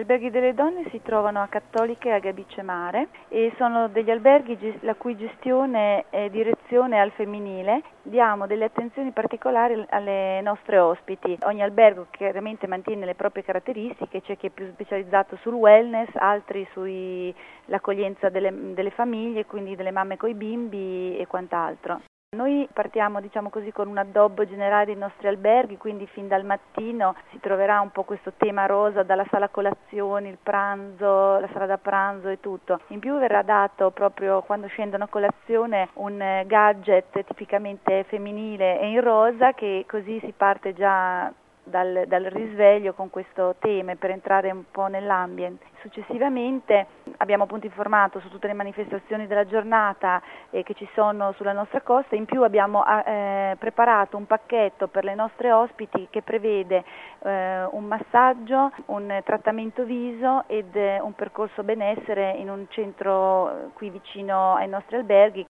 alberghi delle donne si trovano a Cattoliche e a Gabice Mare e sono degli alberghi la cui gestione e direzione è al femminile. Diamo delle attenzioni particolari alle nostre ospiti. Ogni albergo chiaramente mantiene le proprie caratteristiche, c'è chi è più specializzato sul wellness, altri sull'accoglienza delle famiglie, quindi delle mamme coi bimbi e quant'altro. Noi partiamo, diciamo così, con un addobbo generale dei nostri alberghi, quindi fin dal mattino si troverà un po' questo tema rosa, dalla sala colazioni, il pranzo, la sala da pranzo e tutto. In più verrà dato proprio quando scendono a colazione un gadget tipicamente femminile e in rosa, che così si parte già dal risveglio con questo tema per entrare un po' nell'ambiente. Successivamente abbiamo appunto informato su tutte le manifestazioni della giornata che ci sono sulla nostra costa. In più abbiamo preparato un pacchetto per le nostre ospiti che prevede un massaggio, un trattamento viso ed un percorso benessere in un centro qui vicino ai nostri alberghi